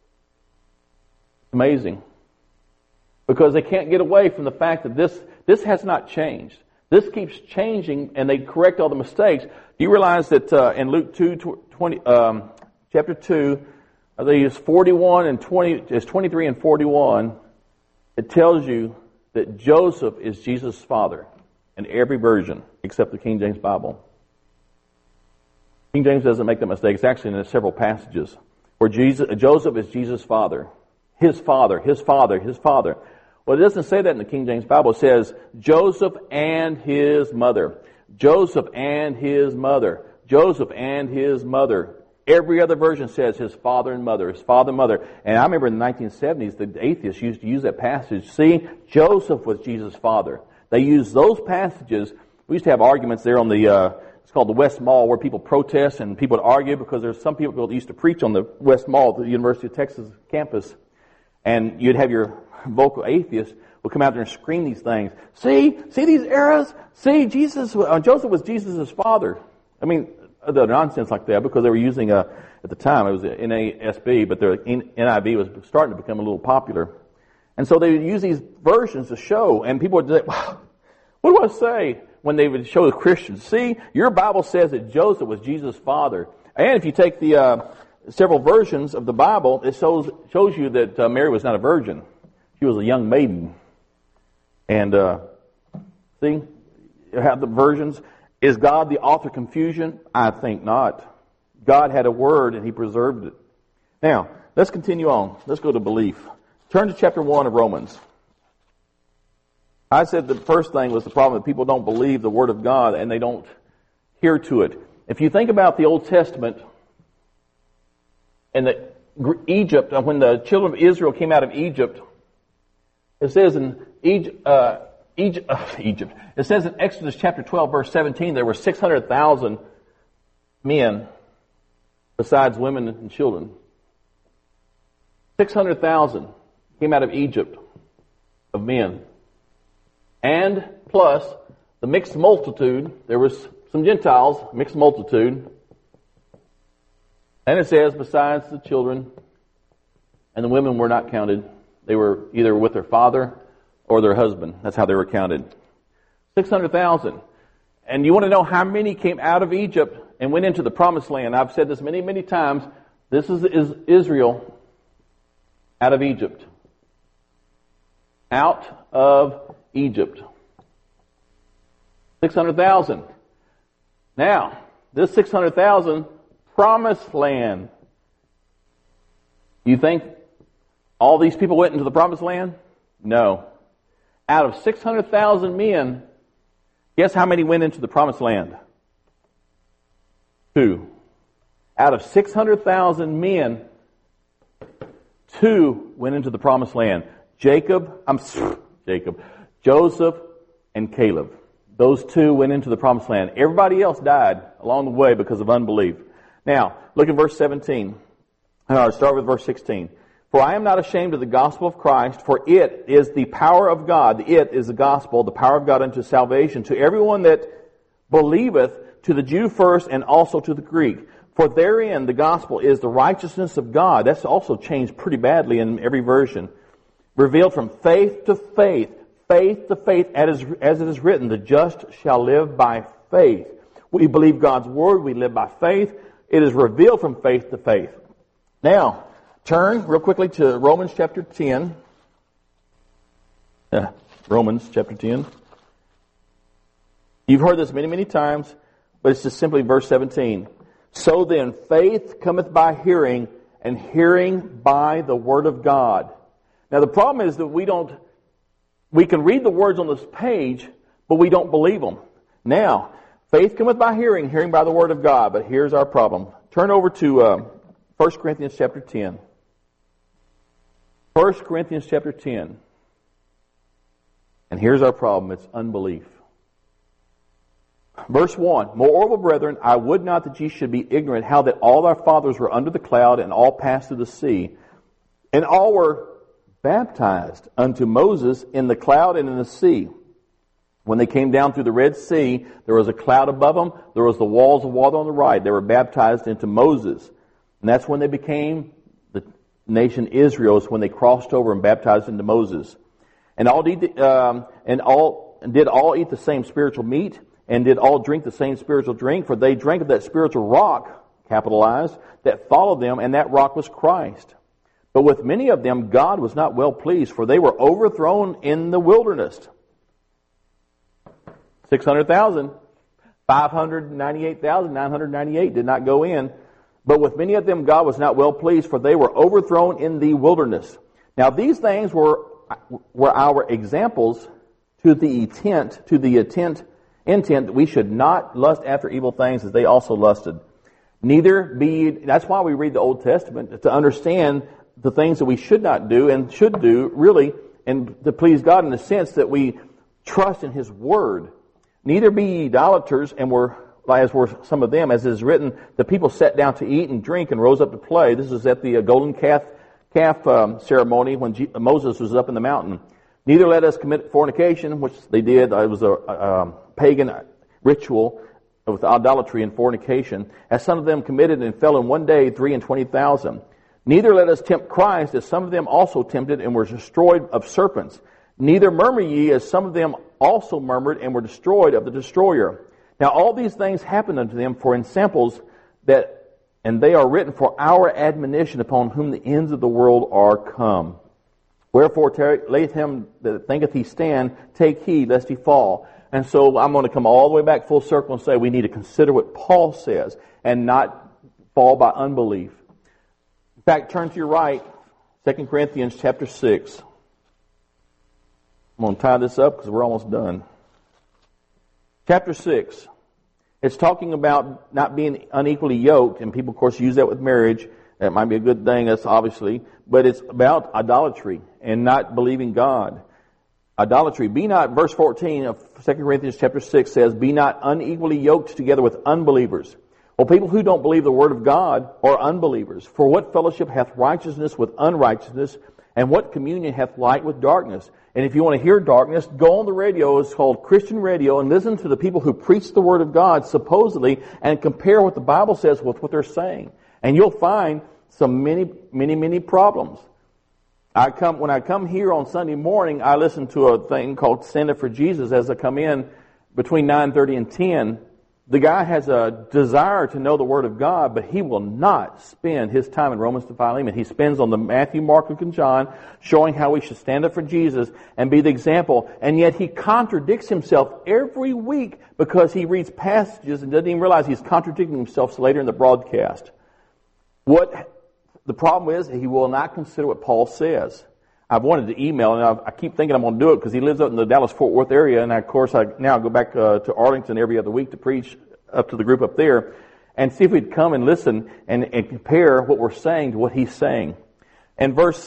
Amazing. Because they can't get away from the fact that this has not changed. This keeps changing, and they correct all the mistakes. Do you realize that in Luke 2:20, chapter 2, they use 41 and 20, it's 23 and 41. It tells you that Joseph is Jesus' father in every version except the King James Bible. King James doesn't make that mistake. It's actually in several passages where Joseph is Jesus' father. His father, his father, his father. Well, it doesn't say that in the King James Bible. It says Joseph and his mother. Joseph and his mother. Joseph and his mother. Every other version says his father and mother, his father and mother. And I remember in the 1970s, the atheists used to use that passage. See, Joseph was Jesus' father. They used those passages. We used to have arguments there on the, it's called the West Mall, where people protest and people would argue because there's some people that used to preach on the West Mall, the University of Texas campus. And you'd have your vocal atheists would come out there and scream these things. See these errors? See, Joseph was Jesus' father. I mean, the nonsense like that, because they were using at the time it was the NASB, but the NIV was starting to become a little popular, and so they would use these versions to show, and people would say, "Wow, what do I say?" When they would show the Christians, "See, your Bible says that Joseph was Jesus' father," and if you take the several versions of the Bible, it shows you that Mary was not a virgin; she was a young maiden, and see, you have the versions. Is God the author of confusion? I think not. God had a word and He preserved it. Now, let's continue on. Let's go to belief. Turn to chapter 1 of Romans. I said the first thing was the problem that people don't believe the Word of God and they don't hear to it. If you think about the Old Testament and Egypt, when the children of Israel came out of Egypt, it says in Egypt. It says in Exodus chapter 12, verse 17, there were 600,000 men besides women and children. 600,000 came out of Egypt of men. And plus the mixed multitude, there was some Gentiles, mixed multitude. And it says, besides the children and the women were not counted. They were either with their father or their husband. That's how they were counted. 600,000. And you want to know how many came out of Egypt and went into the promised land? I've said this many, many times. This is Israel out of Egypt. Out of Egypt. 600,000. Now, this 600,000, promised land. You think all these people went into the promised land? No. Out of 600,000 men, guess how many went into the promised land? 2. Out of 600,000 men, 2 went into the promised land. Joseph and Caleb. Those 2 went into the promised land. Everybody else died along the way because of unbelief. Now, look at verse 17. I'll start with verse 16. For I am not ashamed of the gospel of Christ, for it is the power of God. It is the gospel, the power of God unto salvation, to everyone that believeth, to the Jew first, and also to the Greek. For therein the gospel is the righteousness of God. That's also changed pretty badly in every version. Revealed from faith to faith, as it is written, the just shall live by faith. We believe God's word, we live by faith. It is revealed from faith to faith. Now, Turn real quickly to Romans chapter 10. Romans chapter 10. You've heard this many, many times, but it's just simply verse 17. So then, faith cometh by hearing, and hearing by the word of God. Now the problem is that we can read the words on this page, but we don't believe them. Now, faith cometh by hearing, hearing by the word of God. But here's our problem. Turn over to 1 Corinthians chapter 10. 1 Corinthians chapter 10. And here's our problem. It's unbelief. Verse 1, Moreover, brethren, I would not that ye should be ignorant how that all our fathers were under the cloud, and all passed through the sea, and all were baptized unto Moses in the cloud and in the sea. When they came down through the Red Sea, there was a cloud above them, there was the walls of water on the right. They were baptized into Moses. And that's when they became the nation Israel, is when they crossed over and baptized into Moses. And did all eat the same spiritual meat, and did all drink the same spiritual drink, for they drank of that spiritual rock, capitalized, that followed them, and that rock was Christ. But with many of them God was not well pleased, for they were overthrown in the wilderness. 600,000, 598,998 did not go in. But with many of them God was not well pleased, for they were overthrown in the wilderness. Now these things were our examples to the intent that we should not lust after evil things as they also lusted. That's why we read the Old Testament, to understand the things that we should not do and should do, really, and to please God in the sense that we trust in His Word. Neither be ye idolaters, and as were some of them, as is written, the people sat down to eat and drink and rose up to play. This is at the golden calf ceremony when Moses was up in the mountain. Neither let us commit fornication, which they did. It was a pagan ritual with idolatry and fornication, as some of them committed and fell in one day 23,000. Neither let us tempt Christ, as some of them also tempted and were destroyed of serpents. Neither murmur ye, as some of them also murmured and were destroyed of the destroyer. Now all these things happened unto them for ensamples, and they are written for our admonition, upon whom the ends of the world are come. Wherefore let him that thinketh he stand take heed lest he fall. And so I'm going to come all the way back full circle and say we need to consider what Paul says and not fall by unbelief. In fact, turn to your right, 2 Corinthians chapter 6. I'm going to tie this up because we're almost done. Chapter 6. It's talking about not being unequally yoked, and people, of course, use that with marriage. That might be a good thing, that's obviously. But it's about idolatry and not believing God. Idolatry. Be not, verse 14 of 2 Corinthians chapter 6 says, Be not unequally yoked together with unbelievers. Well, people who don't believe the Word of God are unbelievers. For what fellowship hath righteousness with unrighteousness? And what communion hath light with darkness? And if you want to hear darkness, go on the radio. It's called Christian radio, and listen to the people who preach the Word of God, supposedly, and compare what the Bible says with what they're saying. And you'll find some many problems. When I come here on Sunday morning, I listen to a thing called Stand Up for Jesus as I come in between 9:30 and 10. The guy has a desire to know the Word of God, but he will not spend his time in Romans to Philemon. He spends on the Matthew, Mark, Luke, and John, showing how we should stand up for Jesus and be the example. And yet he contradicts himself every week because he reads passages and doesn't even realize he's contradicting himself later in the broadcast. What the problem is, he will not consider what Paul says. I've wanted to email, and I keep thinking I'm going to do it because he lives up in the Dallas-Fort Worth area, and of course I now go back to Arlington every other week to preach up to the group up there, and see if we'd come and listen and compare what we're saying to what he's saying. And verse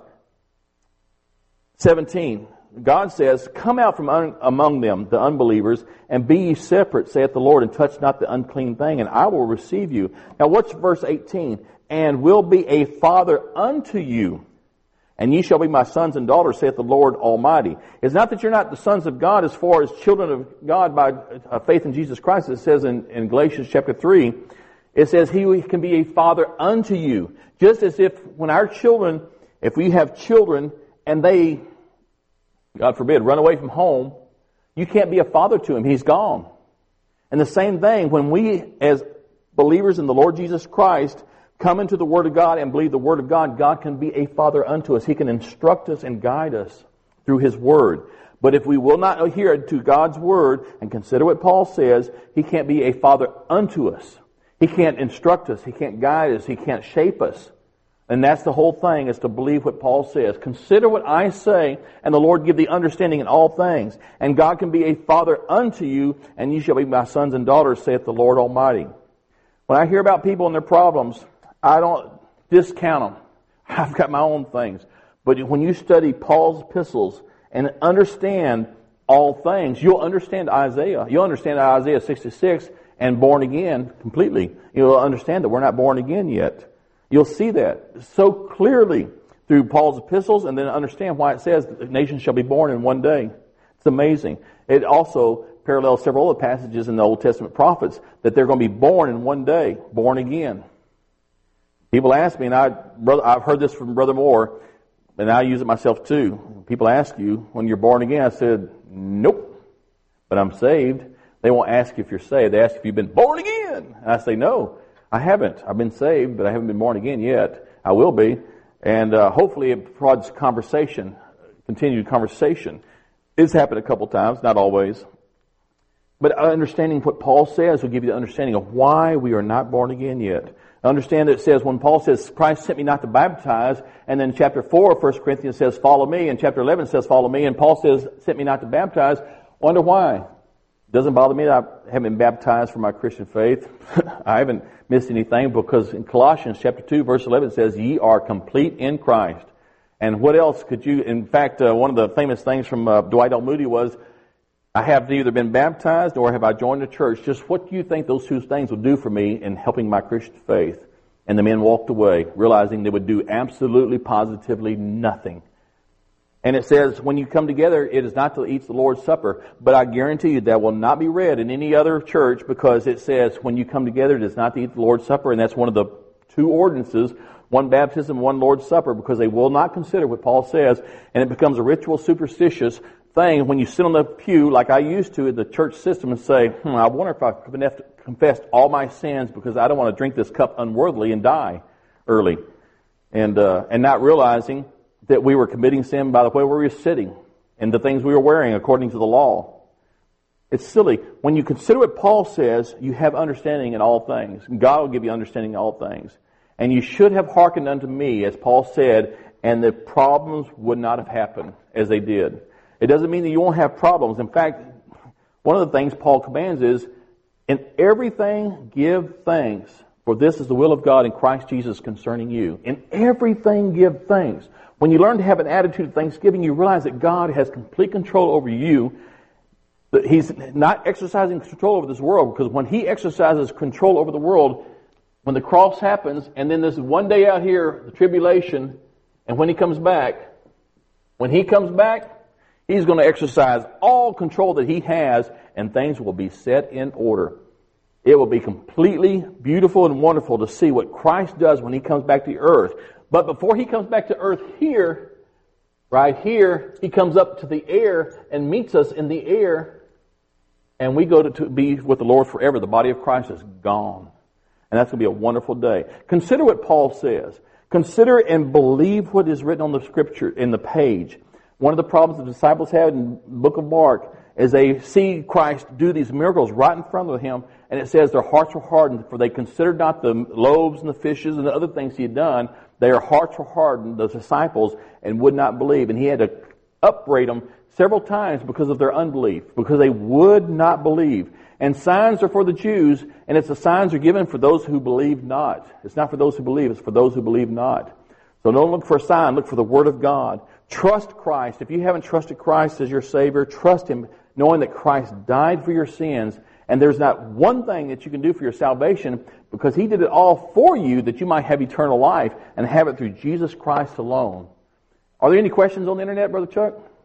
17, God says, Come out from among them, the unbelievers, and be ye separate, saith the Lord, and touch not the unclean thing, and I will receive you. Now what's verse 18? And will be a father unto you, and ye shall be my sons and daughters, saith the Lord Almighty. It's not that you're not the sons of God as far as children of God by faith in Jesus Christ. It says in Galatians chapter 3, it says he can be a father unto you. Just as if when our children, if we have children and they, God forbid, run away from home, you can't be a father to him. He's gone. And the same thing, when we as believers in the Lord Jesus Christ come into the Word of God and believe the Word of God, God can be a Father unto us. He can instruct us and guide us through His Word. But if we will not adhere to God's Word and consider what Paul says, He can't be a Father unto us. He can't instruct us. He can't guide us. He can't shape us. And that's the whole thing, is to believe what Paul says. Consider what I say, and the Lord give thee understanding in all things. And God can be a Father unto you, and you shall be my sons and daughters, saith the Lord Almighty. When I hear about people and their problems, I don't discount them. I've got my own things. But when you study Paul's epistles and understand all things, you'll understand Isaiah. You'll understand Isaiah 66 and born again completely. You'll understand that we're not born again yet. You'll see that so clearly through Paul's epistles, and then understand why it says that the nation shall be born in one day. It's amazing. It also parallels several other passages in the Old Testament prophets that they're going to be born in one day, born again. People ask me, and I've heard this from Brother Moore, and I use it myself too. People ask you, when you're born again, I said, nope, but I'm saved. They won't ask you if you're saved. They ask if you've been born again. And I say, no, I haven't. I've been saved, but I haven't been born again yet. I will be. And hopefully it provides conversation, continued conversation. It's happened a couple times, not always. But understanding what Paul says will give you the understanding of why we are not born again yet. Understand that it says, when Paul says, Christ sent me not to baptize, and then chapter 4 of 1 Corinthians says, follow me, and chapter 11 says, follow me, and Paul says, sent me not to baptize, wonder why. It doesn't bother me that I haven't been baptized for my Christian faith. I haven't missed anything, because in Colossians chapter 2 verse 11 says, ye are complete in Christ. And what else could you, in fact, one of the famous things from Dwight L. Moody was, I have either been baptized or have I joined the church. Just what do you think those two things will do for me in helping my Christian faith? And the men walked away, realizing they would do absolutely, positively nothing. And it says, when you come together, it is not to eat the Lord's Supper. But I guarantee you that will not be read in any other church, because it says, when you come together, it is not to eat the Lord's Supper. And that's one of the two ordinances, one baptism, one Lord's Supper, because they will not consider what Paul says. And it becomes a ritual, superstitious thing when you sit on the pew, like I used to in the church system, and say, I wonder if I've confessed all my sins, because I don't want to drink this cup unworthily and die early. And not realizing that we were committing sin by the way we were sitting and the things we were wearing according to the law. It's silly. When you consider what Paul says, you have understanding in all things. God will give you understanding in all things. And you should have hearkened unto me, as Paul said, and the problems would not have happened as they did. It doesn't mean that you won't have problems. In fact, one of the things Paul commands is, in everything give thanks, for this is the will of God in Christ Jesus concerning you. In everything give thanks. When you learn to have an attitude of thanksgiving, you realize that God has complete control over you. That He's not exercising control over this world, because when He exercises control over the world, when the cross happens, and then there's one day out here, the tribulation, and when He comes back, He's going to exercise all control that He has, and things will be set in order. It will be completely beautiful and wonderful to see what Christ does when He comes back to the earth. But before He comes back to earth here, right here, He comes up to the air and meets us in the air, and we go to be with the Lord forever. The body of Christ is gone. And that's going to be a wonderful day. Consider what Paul says. Consider and believe what is written on the Scripture, in the page. One of the problems the disciples had in the book of Mark is they see Christ do these miracles right in front of them, and it says their hearts were hardened, for they considered not the loaves and the fishes and the other things He had done. Their hearts were hardened, the disciples, and would not believe. And He had to upbraid them several times because of their unbelief, because they would not believe. And signs are for the Jews, and the signs are given for those who believe not. It's not for those who believe, it's for those who believe not. So don't look for a sign, look for the Word of God. Trust Christ. If you haven't trusted Christ as your Savior, trust Him, knowing that Christ died for your sins, and there's not one thing that you can do for your salvation, because He did it all for you, that you might have eternal life and have it through Jesus Christ alone. Are there any questions on the internet, Brother Chuck?